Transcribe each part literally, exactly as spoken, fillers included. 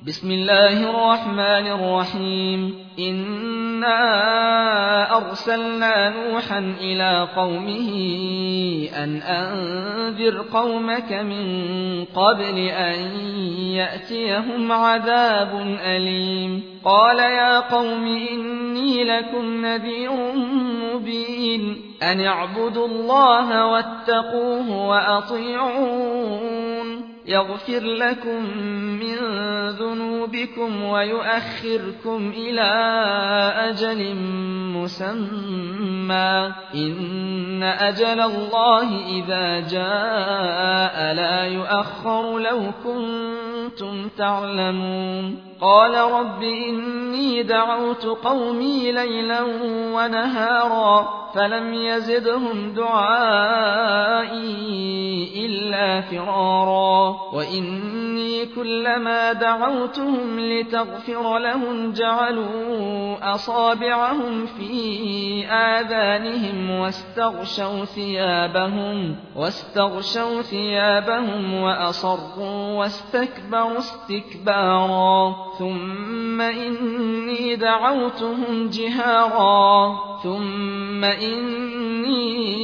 بسم الله الرحمن الرحيم إنا أرسلنا نوحا إلى قومه أن أنذر قومك من قبل أن يأتيهم عذاب أليم قال يا قوم إني لكم نذير مبين أن اعبدوا الله واتقوه وأطيعون يغفر لكم من ذنوبكم ويؤخركم إلى أجل مسمى إن أجل الله إذا جاء لا يؤخر لو كنتم تعلمون قال رب إني دعوت قومي ليلا ونهارا فلم يزدهم دعائي إلا فرارا وإني كلما دعوتهم لتغفر لهم جعلوا أصابعهم في آذانهم واستغشوا ثيابهم واستغشوا ثيابهم وأصروا واستكبروا استكبارا ثم إني دعوتهم جهارا ثم إني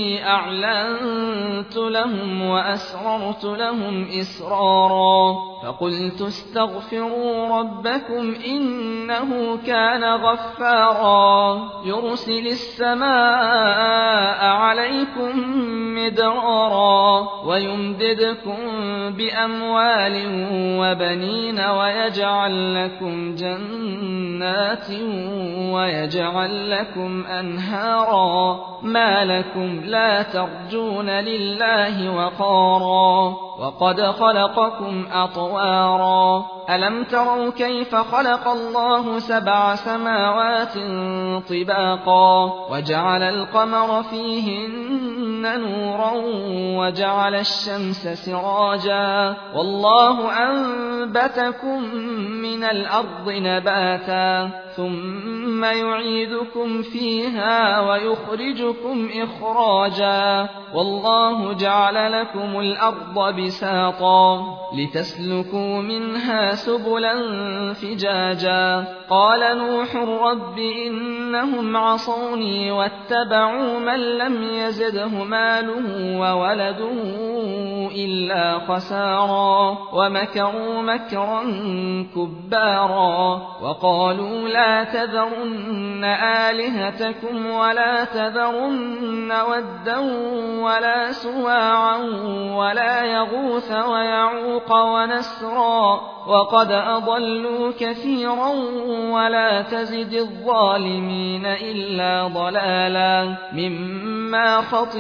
أعلنت لهم وأسررت لهم إسرارا فقلت استغفروا ربكم إنه كان غفارا يرسل السماء عليكم مدرارا ويمددكم بأموال وبنين ويجعل لكم جنات ويجعل لكم أنهارا ما لكم لا ترجون لله وقارا وقد خلقكم أطوارا ألم تروا كيف خلق الله سبع سماوات طباقا وجعل القمر فيهن نورا وجعل الشمس سراجا والله أنبتكم من الأرض نباتا ثم يعيدكم فيها ويخرجكم إخراجا والله جعل لكم الأرض بساطا لتسلكوا منها سبلا فجاجا قال نوح رب إنهم عصوني واتبعوا من لم يزده ماله وولده إلا خسارا ومكروا مكرا كبارا وقالوا لا تذرن آلهتكم ولا تذرن ودا ولا سواعا ولا يغوث ويعوق ونسرا وقد أضلوا كثيرا ولا تزد الظالمين إلا ضلالا مما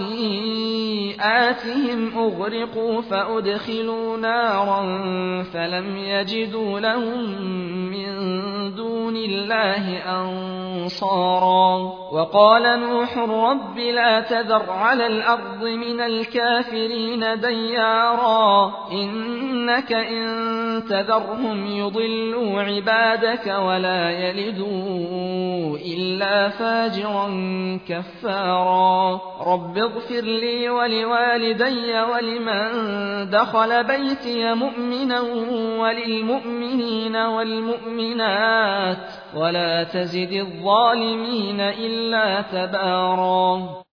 خطيئاتهم أغرقوا فأدخلوا نارا فلم يجدوا لهم من دون الله أنصارا وقال نوح رب لا تذر على الأرض من الكافرين ديارا إنك إن تذرهم يضلوا عبادك ولا يلدوا إلا فاجرا كفارا رب اغفر لي ولوالدي ولمن دخل بيتي مؤمنا وللمؤمنين والمؤمنات ولا تزد الظالمين إلا تبارا